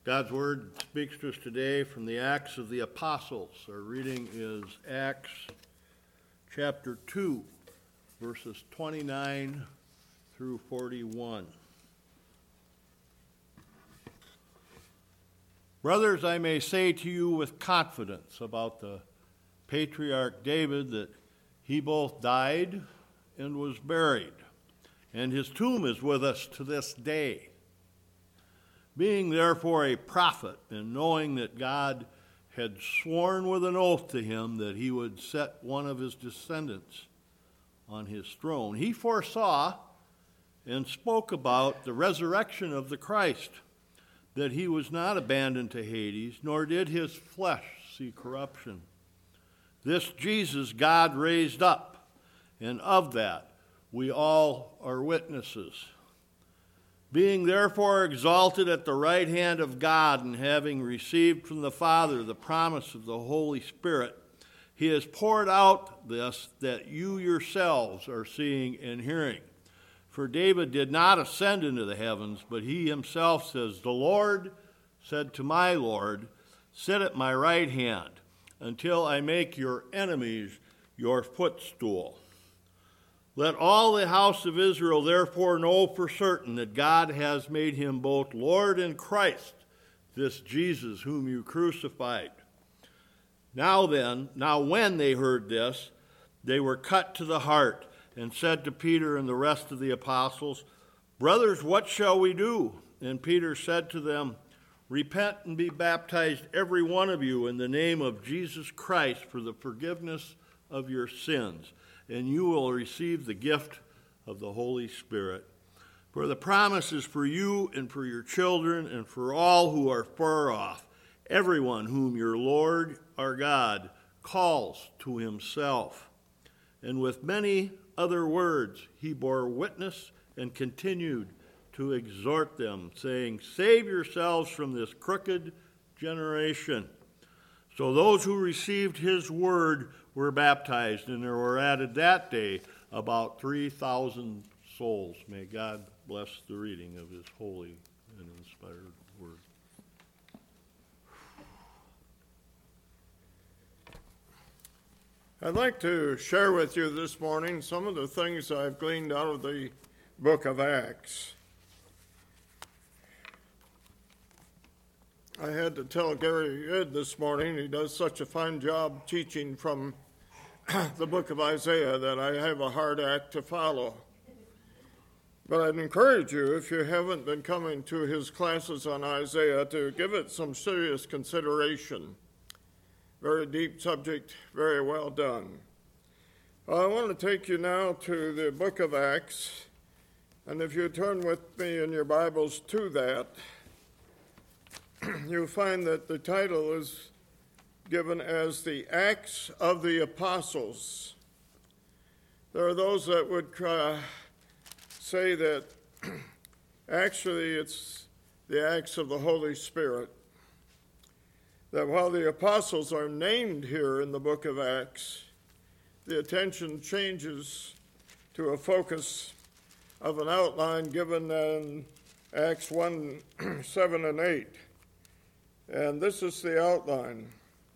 God's Word speaks to us today from the Acts of the Apostles. Our reading is Acts chapter 2, verses 29 through 41. Brothers, I may say to you with confidence about the patriarch David that he both died and was buried, and his tomb is with us to this day. Being therefore a prophet, and knowing that God had sworn with an oath to him that he would set one of his descendants on his throne, he foresaw and spoke about the resurrection of the Christ, that he was not abandoned to Hades, nor did his flesh see corruption. This Jesus God raised up, and of that we all are witnesses. Being therefore exalted at the right hand of God, and having received from the Father the promise of the Holy Spirit, he has poured out this that you yourselves are seeing and hearing. For David did not ascend into the heavens, but he himself says, "The Lord said to my Lord, sit at my right hand, until I make your enemies your footstool." Let all the house of Israel therefore know for certain that God has made him both Lord and Christ, this Jesus whom you crucified. Now when they heard this, they were cut to the heart, and said to Peter and the rest of the apostles, "Brothers, what shall we do?" And Peter said to them, "Repent and be baptized every one of you in the name of Jesus Christ for the forgiveness of your sins, and you will receive the gift of the Holy Spirit. For the promise is for you and for your children and for all who are far off, everyone whom your Lord our God calls to himself." And with many other words he bore witness and continued to exhort them, saying, "Save yourselves from this crooked generation." So those who received his word were baptized, and there were added that day about 3,000 souls. May God bless the reading of his holy and inspired word. I'd like to share with you this morning some of the things I've gleaned out of the book of Acts. I had to tell Gary Ed this morning, he does such a fine job teaching from the book of Isaiah that I have a hard act to follow. But I'd encourage you, if you haven't been coming to his classes on Isaiah, to give it some serious consideration. Very deep subject, very well done. I want to take you now to the book of Acts, and if you turn with me in your Bibles to that, you'll find that the title is given as the Acts of the Apostles. There are those that would say that actually it's the Acts of the Holy Spirit. That while the apostles are named here in the book of Acts, the attention changes to a focus of an outline given in Acts 1, 7 and 8. And this is the outline.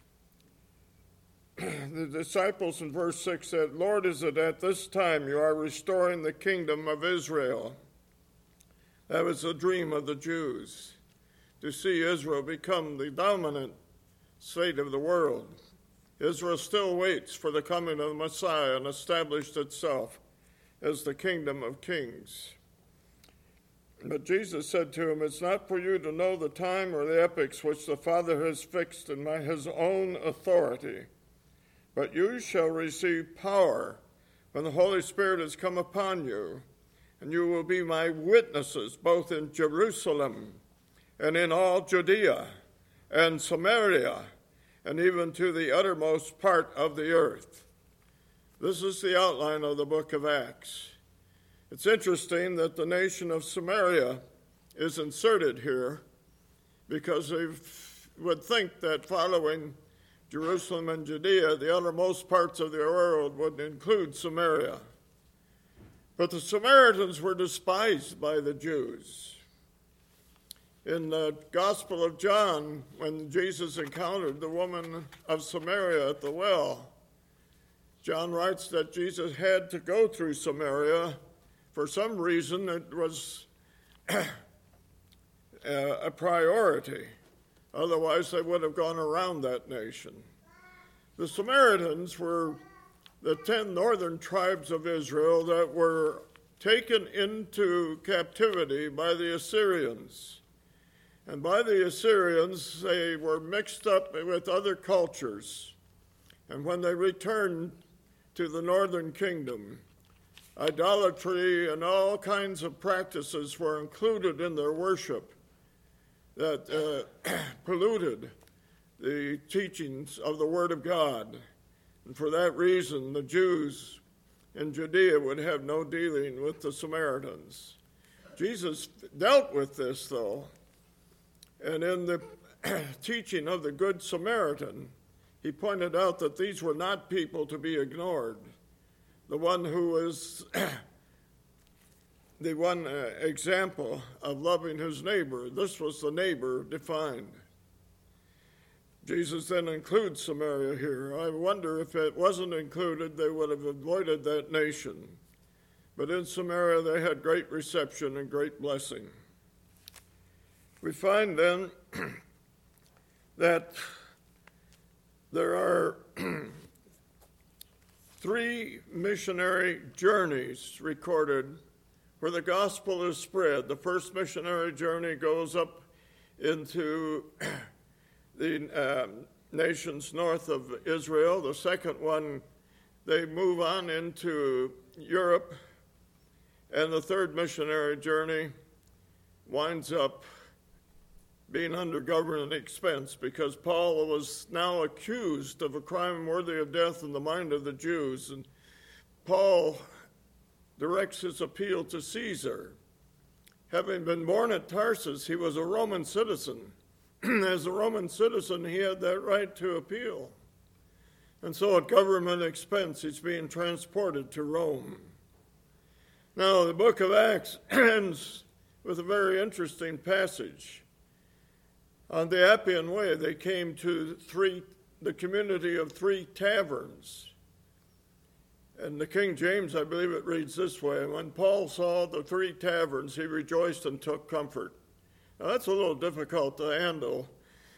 The disciples in verse 6 said, "Lord, is it at this time you are restoring the kingdom of Israel?" That was the dream of the Jews, to see Israel become the dominant state of the world. Israel still waits for the coming of the Messiah and established itself as the kingdom of kings. But Jesus said to him, "It's not for you to know the time or the epochs which the Father has fixed in his own authority, but you shall receive power when the Holy Spirit has come upon you, and you will be my witnesses both in Jerusalem and in all Judea and Samaria, and even to the uttermost part of the earth." This is the outline of the book of Acts. It's interesting that the nation of Samaria is inserted here because they would think that following Jerusalem and Judea, the uttermost parts of the world would include Samaria. But the Samaritans were despised by the Jews. In the Gospel of John, when Jesus encountered the woman of Samaria at the well, John writes that Jesus had to go through Samaria. For some reason, it was a priority. Otherwise, they would have gone around that nation. The Samaritans were the 10 northern tribes of Israel that were taken into captivity by the Assyrians. And by the Assyrians, they were mixed up with other cultures. And when they returned to the northern kingdom, idolatry and all kinds of practices were included in their worship that polluted the teachings of the Word of God. And for that reason, the Jews in Judea would have no dealing with the Samaritans. Jesus dealt with this, though, and in the teaching of the Good Samaritan, he pointed out that these were not people to be ignored. The one who is the one example of loving his neighbor, this was the neighbor defined. Jesus then includes Samaria here. I wonder if it wasn't included, they would have avoided that nation. But in Samaria, they had great reception and great blessing. We find then that there are 3 missionary journeys recorded where the gospel is spread. The first missionary journey goes up into the nations north of Israel. The second one, they move on into Europe. And the third missionary journey winds up being under government expense because Paul was now accused of a crime worthy of death in the mind of the Jews. And Paul directs his appeal to Caesar. Having been born at Tarsus, he was a Roman citizen. As a Roman citizen, he had that right to appeal. And so at government expense, he's being transported to Rome. Now, the book of Acts ends with a very interesting passage. On the Appian Way, they came to the community of 3 taverns. And the King James, I believe it reads this way: when Paul saw the 3 taverns, he rejoiced and took comfort. Now, that's a little difficult to handle.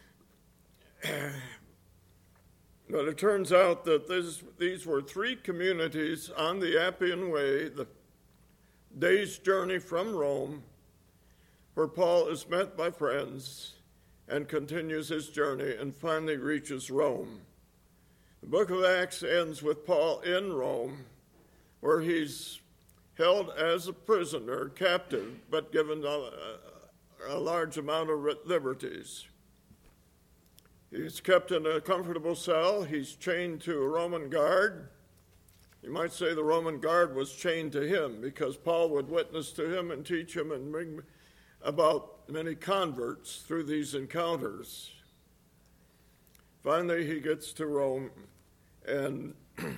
But it turns out that these were 3 communities on the Appian Way, the day's journey from Rome, where Paul is met by friends and continues his journey and finally reaches Rome. The book of Acts ends with Paul in Rome, where he's held as a prisoner, captive, but given a large amount of liberties. He's kept in a comfortable cell. He's chained to a Roman guard. You might say the Roman guard was chained to him because Paul would witness to him and teach him and bring about many converts through these encounters. Finally, he gets to Rome, and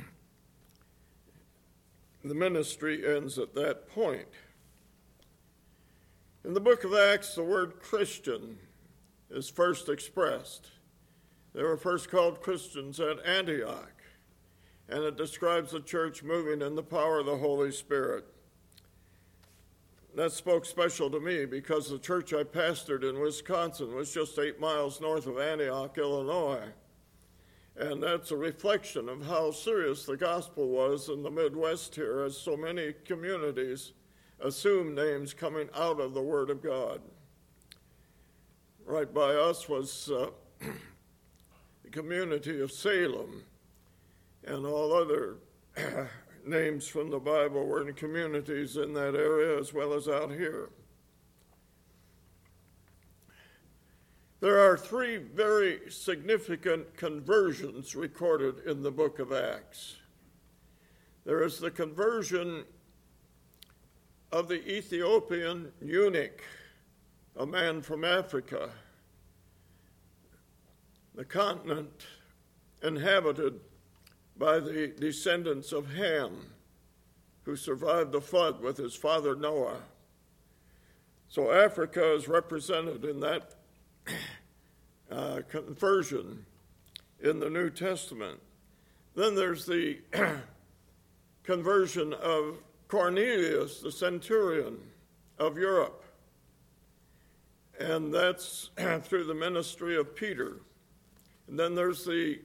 the ministry ends at that point. In the book of Acts, the word Christian is first expressed. They were first called Christians at Antioch, and it describes the church moving in the power of the Holy Spirit. That spoke special to me because the church I pastored in Wisconsin was just 8 miles north of Antioch, Illinois. And that's a reflection of how serious the gospel was in the Midwest here, as so many communities assume names coming out of the Word of God. Right by us was the community of Salem, and all other names from the Bible were in communities in that area as well as out here. There are 3 very significant conversions recorded in the book of Acts. There is the conversion of the Ethiopian eunuch, a man from Africa, the continent inhabited by the descendants of Ham, who survived the flood with his father Noah. So Africa is represented in that conversion in the New Testament. Then there's the conversion of Cornelius, the centurion of Europe. And that's through the ministry of Peter. And then there's the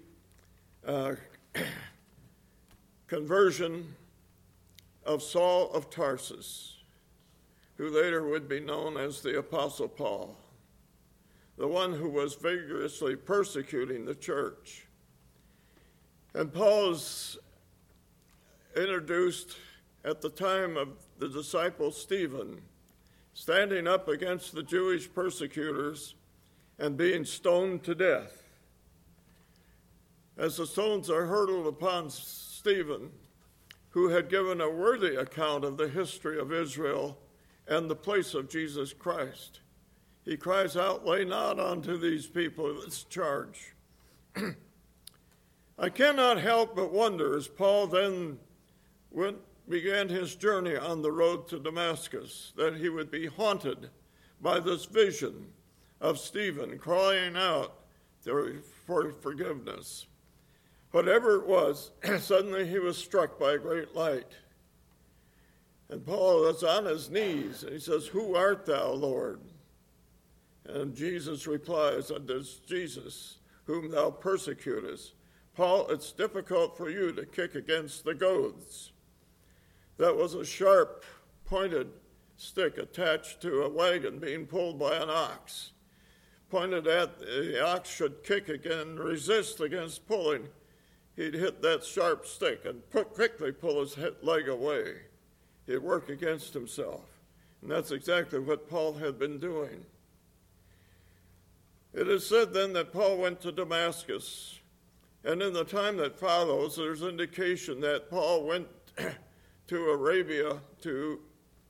conversion of Saul of Tarsus, who later would be known as the Apostle Paul, the one who was vigorously persecuting the church. And Paul is introduced at the time of the disciple Stephen, standing up against the Jewish persecutors and being stoned to death. As the stones are hurled upon Stephen, who had given a worthy account of the history of Israel and the place of Jesus Christ, he cries out, "Lay not unto these people this charge." I cannot help but wonder, as Paul then began his journey on the road to Damascus, that he would be haunted by this vision of Stephen crying out for forgiveness. Whatever it was, suddenly he was struck by a great light. And Paul is on his knees, and he says, "Who art thou, Lord?" And Jesus replies, "It is Jesus, whom thou persecutest. Paul, it's difficult for you to kick against the goads." That was a sharp, pointed stick attached to a wagon being pulled by an ox. Pointed at the ox should kick again, resist against pulling. He'd hit that sharp stick and quickly pull his leg away. He'd work against himself. And that's exactly what Paul had been doing. It is said then that Paul went to Damascus. And in the time that follows, there's indication that Paul went to Arabia to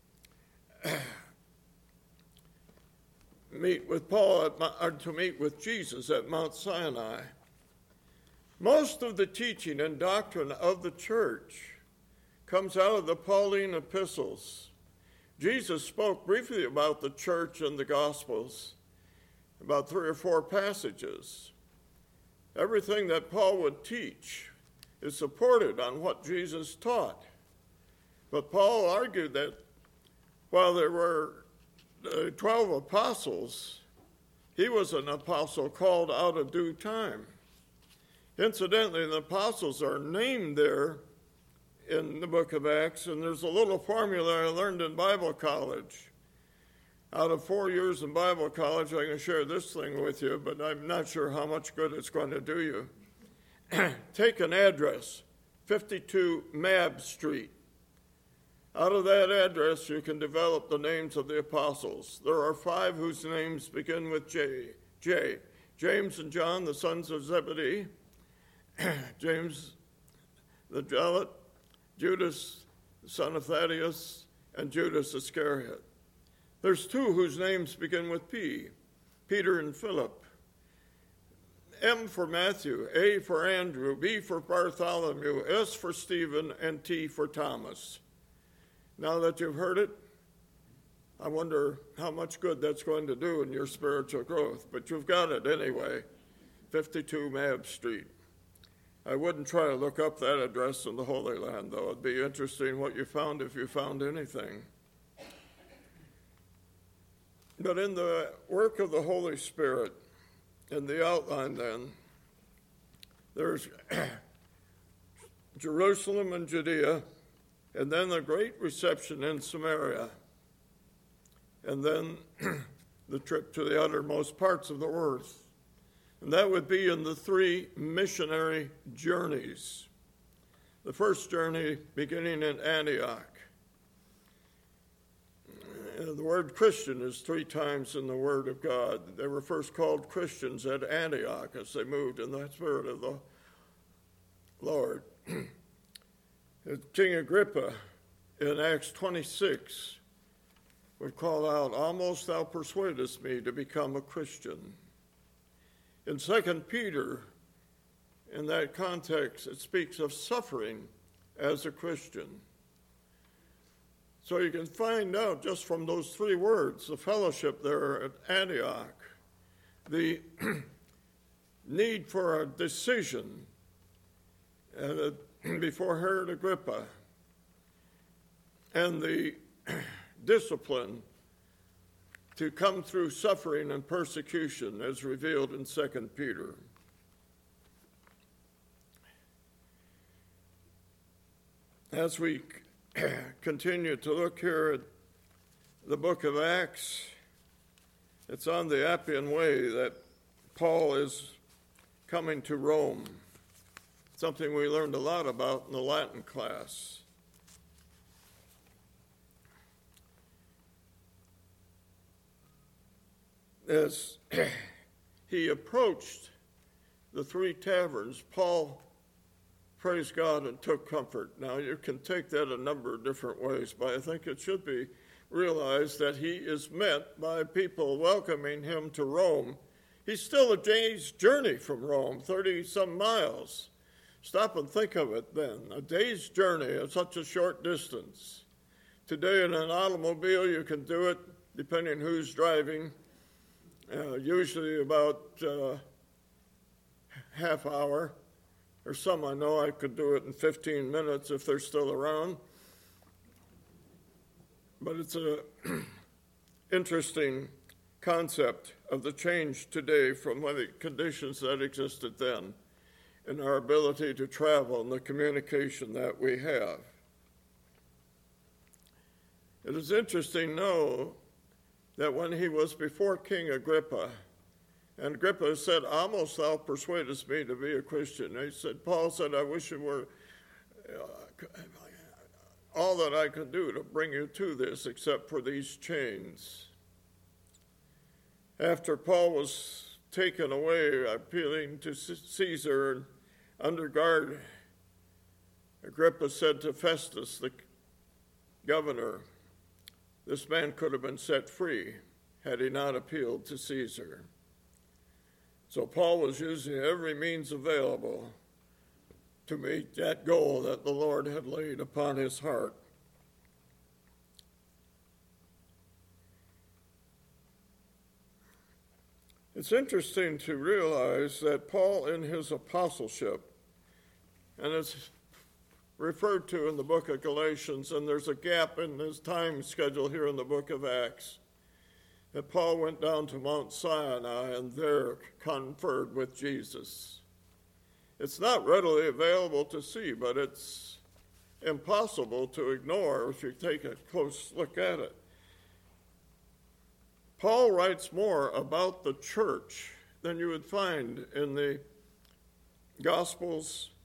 meet with Jesus at Mount Sinai. Most of the teaching and doctrine of the church comes out of the Pauline epistles. Jesus spoke briefly about the church in the Gospels, about 3 or 4 passages. Everything that Paul would teach is supported on what Jesus taught. But Paul argued that while there were 12 apostles, he was an apostle called out of due time. Incidentally, the apostles are named there in the book of Acts, and there's a little formula I learned in Bible college. Out of 4 years in Bible college, I can share this thing with you, but I'm not sure how much good it's going to do you. Take an address, 52 Mab Street. Out of that address, you can develop the names of the apostles. There are 5 whose names begin with J. James and John, the sons of Zebedee. James the Zealot, Judas, the son of Thaddeus, and Judas Iscariot. There's 2 whose names begin with P, Peter and Philip. M for Matthew, A for Andrew, B for Bartholomew, S for Stephen, and T for Thomas. Now that you've heard it, I wonder how much good that's going to do in your spiritual growth, but you've got it anyway, 52 Mab Street. I wouldn't try to look up that address in the Holy Land, though. It'd be interesting what you found if you found anything. But in the work of the Holy Spirit, in the outline then, there's Jerusalem and Judea, and then the great reception in Samaria, and then the trip to the uttermost parts of the earth. And that would be in the 3 missionary journeys. The first journey beginning in Antioch. The word Christian is 3 times in the Word of God. They were first called Christians at Antioch as they moved in the Spirit of the Lord. King Agrippa in Acts 26 would call out, "Almost thou persuadest me to become a Christian." In 2 Peter, in that context, it speaks of suffering as a Christian. So you can find out just from those three words, the fellowship there at Antioch, the need for a decision before Herod Agrippa, and the discipline to come through suffering and persecution as revealed in 2 Peter. As we continue to look here at the book of Acts, it's on the Appian Way that Paul is coming to Rome, something we learned a lot about in the Latin class. As he approached the three taverns, Paul praised God and took comfort. Now, you can take that a number of different ways, but I think it should be realized that he is met by people welcoming him to Rome. He's still a day's journey from Rome, 30-some miles. Stop and think of it then, a day's journey at such a short distance. Today in an automobile, you can do it, depending who's driving, usually about half hour. Or some I know I could do it in 15 minutes if they're still around. But it's an interesting concept of the change today from the conditions that existed then and our ability to travel and the communication that we have. It is interesting, though, that when he was before King Agrippa, and Agrippa said, almost thou persuadest me to be a Christian. He said, Paul said, I wish it were all that I could do to bring you to this except for these chains. After Paul was taken away, appealing to Caesar and under guard, Agrippa said to Festus, the governor, this man could have been set free had he not appealed to Caesar. So Paul was using every means available to meet that goal that the Lord had laid upon his heart. It's interesting to realize that Paul in his apostleship, and it's referred to in the book of Galatians, and there's a gap in his time schedule here in the book of Acts, that Paul went down to Mount Sinai and there conferred with Jesus. It's not readily available to see, but it's impossible to ignore if you take a close look at it. Paul writes more about the church than you would find in the Gospels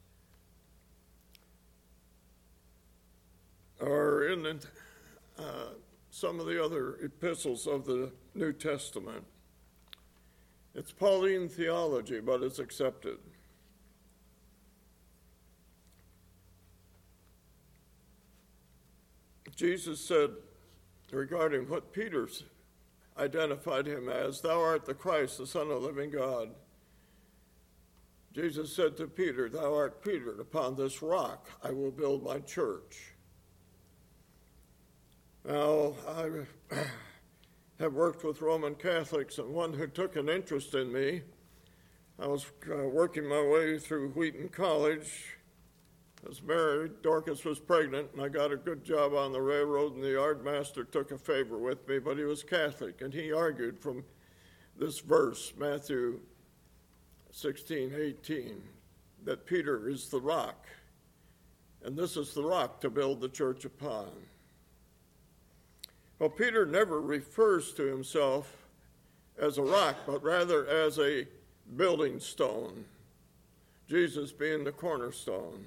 or in some of the other epistles of the New Testament. It's Pauline theology, but it's accepted. Jesus said regarding what Peter identified him as, thou art the Christ, the Son of the living God. Jesus said to Peter, thou art Peter, and upon this rock I will build my church. Now, I have worked with Roman Catholics, and one who took an interest in me, I was working my way through Wheaton College. I was married, Dorcas was pregnant, and I got a good job on the railroad, and the yardmaster took a favor with me, but he was Catholic, and he argued from this verse, Matthew 16:18, that Peter is the rock, and this is the rock to build the church upon. Well, Peter never refers to himself as a rock, but rather as a building stone, Jesus being the cornerstone.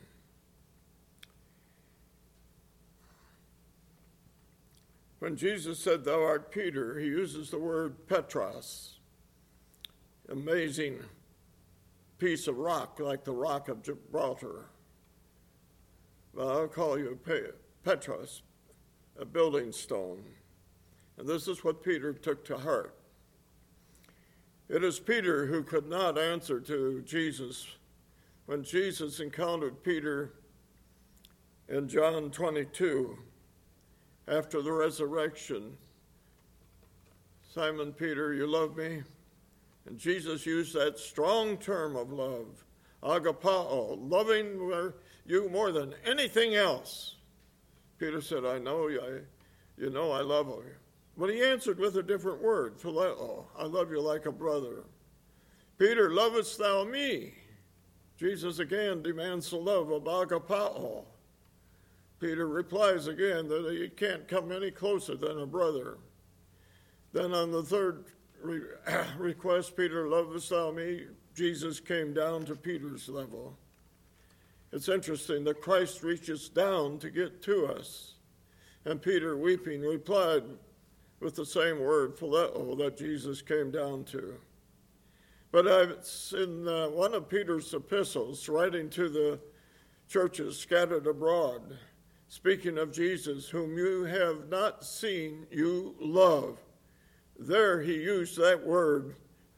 When Jesus said, thou art Peter, he uses the word Petros, amazing piece of rock, like the rock of Gibraltar. But I'll call you Petros, a building stone. And this is what Peter took to heart. It is Peter who could not answer to Jesus when Jesus encountered Peter in John 22. after the resurrection. Simon Peter, you love me? And Jesus used that strong term of love, agapao, loving you more than anything else. Peter said, I know you know I love you. But he answered with a different word, phileo, I love you like a brother. Peter, lovest thou me? Jesus again demands the love of agapao. Peter replies again that he can't come any closer than a brother. Then on the third request, Peter, lovest thou me? Jesus came down to Peter's level. It's interesting that Christ reaches down to get to us. And Peter, weeping, replied with the same word, phileo, that Jesus came down to. But in one of Peter's epistles, writing to the churches scattered abroad, speaking of Jesus, whom you have not seen, you love. There he used that word,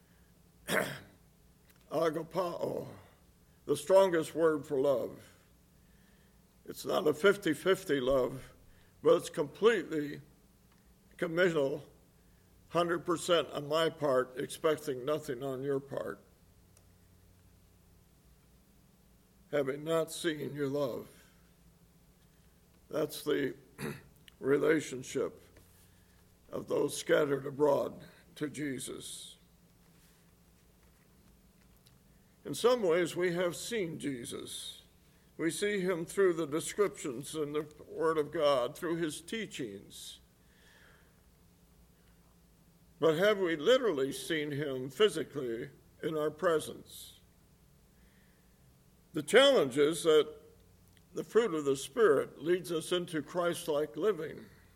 agapao, the strongest word for love. It's not a 50-50 love, but it's completely committal, 100% on my part, expecting nothing on your part. Having not seen your love. That's the relationship of those scattered abroad to Jesus. In some ways, we have seen Jesus. We see him through the descriptions in the Word of God, through his teachings. But have we literally seen him physically in our presence? The challenge is that the fruit of the Spirit leads us into Christ-like living.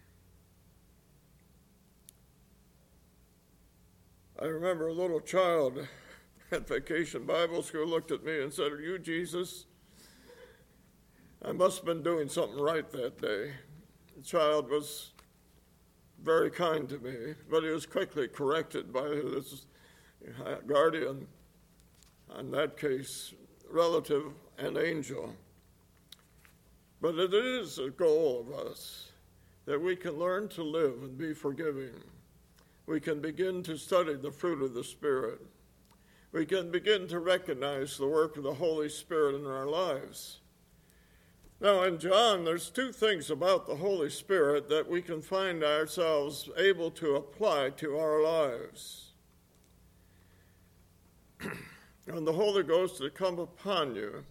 I remember a little child at Vacation Bible School looked at me and said, "Are you Jesus?" I must have been doing something right that day. The child was very kind to me, but he was quickly corrected by his guardian, in that case, relative and angel. But it is a goal of us that we can learn to live and be forgiving. We can begin to study the fruit of the Spirit. We can begin to recognize the work of the Holy Spirit in our lives. Now, in John, there's two things about the Holy Spirit that we can find ourselves able to apply to our lives. When the Holy Ghost will come upon you,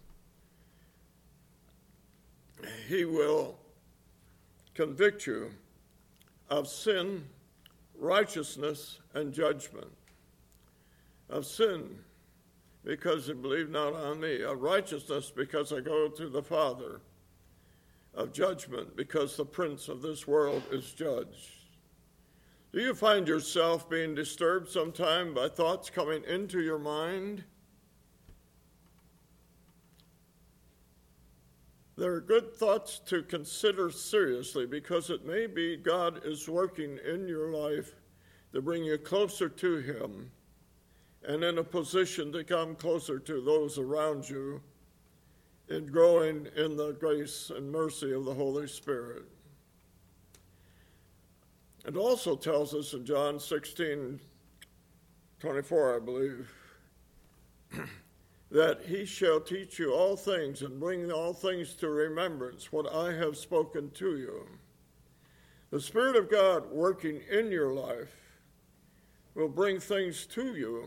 he will convict you of sin, righteousness, and judgment. Of sin, because you believe not on me. Of righteousness, because I go to the Father. Of judgment, because the prince of this world is judged. Do you find yourself being disturbed sometime by thoughts coming into your mind? They're good thoughts to consider seriously, because it may be God is working in your life to bring you closer to him and in a position to come closer to those around you in growing in the grace and mercy of the Holy Spirit. It also tells us in John 16:24, I believe, that he shall teach you all things and bring all things to remembrance, what I have spoken to you. The Spirit of God working in your life will bring things to you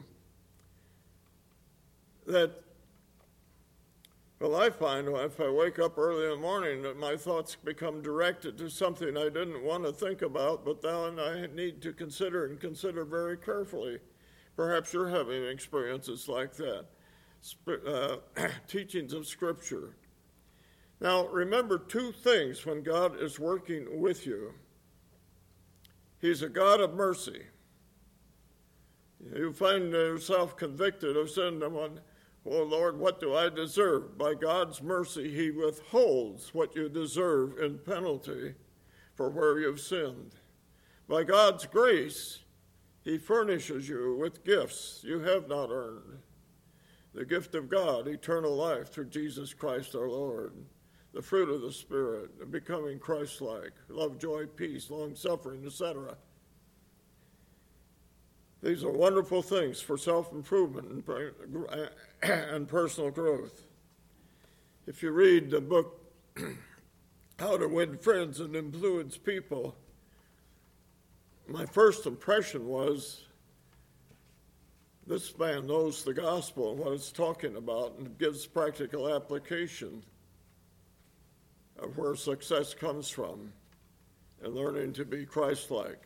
that, well, I find if I wake up early in the morning that my thoughts become directed to something I didn't want to think about, but then I need to consider very carefully. Perhaps you're having experiences like that. Teachings of Scripture. Now, remember two things when God is working with you. He's a God of mercy. You find yourself convicted of sin, oh Lord, what do I deserve? By God's mercy, he withholds what you deserve in penalty for where you've sinned. By God's grace, he furnishes you with gifts you have not earned. The gift of God, eternal life through Jesus Christ our Lord. the fruit of the Spirit, and becoming Christ-like, love, joy, peace, long-suffering, etc. These are wonderful things for self-improvement and personal growth. If you read the book, How to Win Friends and Influence People, my first impression was, this man knows the gospel and what it's talking about, and gives practical application of where success comes from and learning to be Christ-like.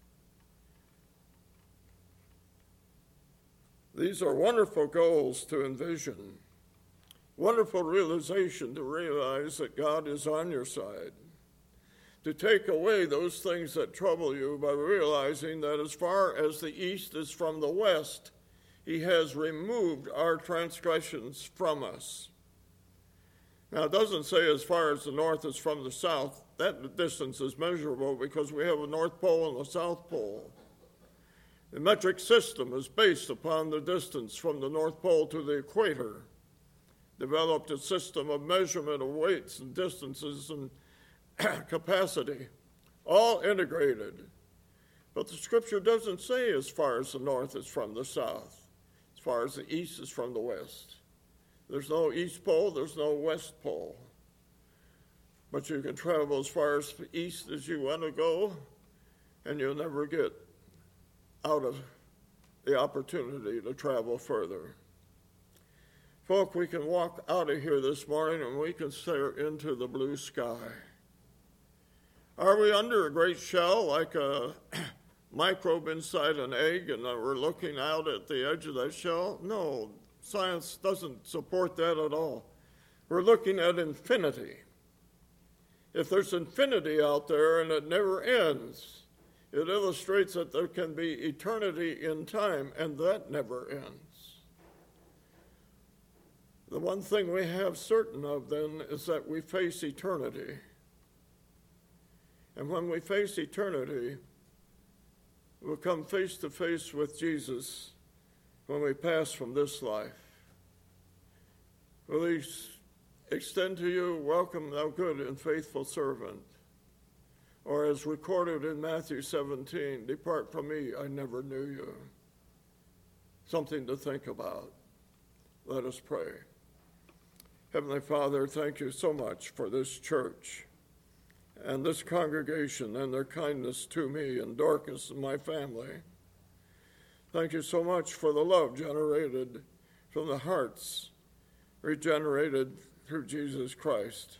These are wonderful goals to envision, wonderful realization to realize that God is on your side, to take away those things that trouble you by realizing that as far as the east is from the west, he has removed our transgressions from us. Now, it doesn't say as far as the north is from the south. That distance is measurable because we have a North Pole and a South Pole. The metric system is based upon the distance from the North Pole to the equator. Developed a system of measurement of weights and distances and capacity, all integrated. But the scripture doesn't say as far as the north is from the south, as far as the east is from the west. There's no east pole, there's no west pole. But you can travel as far as east as you want to go, and you'll never get out of the opportunity to travel further. Folk, we can walk out of here this morning and we can stare into the blue sky. Are we under a great shell like a microbe inside an egg and we're looking out at the edge of that shell? No, science doesn't support that at all. We're looking at infinity. If there's infinity out there and it never ends, it illustrates that there can be eternity in time, and that never ends. The one thing we have certain of then is that we face eternity. And when we face eternity, we'll come face to face with Jesus when we pass from this life. Will he extend to you, welcome thou good and faithful servant? Or as recorded in Matthew 17, depart from me, I never knew you. Something to think about. Let us pray. Heavenly Father, thank you so much for this church and this congregation and their kindness to me and Dorcas and my family. Thank you so much for the love generated from the hearts regenerated through Jesus Christ,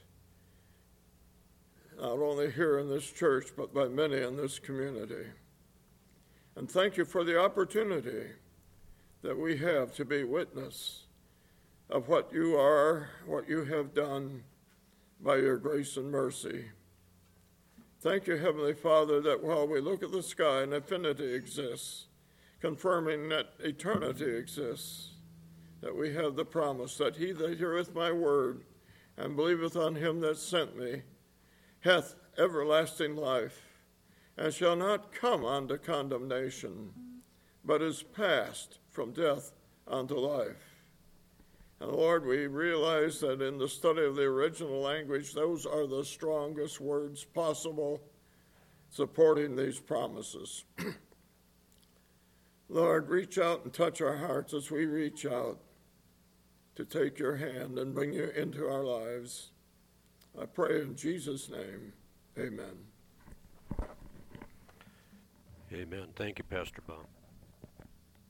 not only here in this church, but by many in this community. And thank you for the opportunity that we have to be witness of what you are, what you have done by your grace and mercy. Thank you, Heavenly Father, that while we look at the sky and infinity exists, confirming that eternity exists, that we have the promise that he that heareth my word and believeth on him that sent me hath everlasting life, and shall not come unto condemnation, but is passed from death unto life. And Lord, we realize that in the study of the original language, those are the strongest words possible supporting these promises. Lord, reach out and touch our hearts as we reach out to take your hand and bring you into our lives. I pray in Jesus' name, amen. Amen. Thank you, Pastor Bob.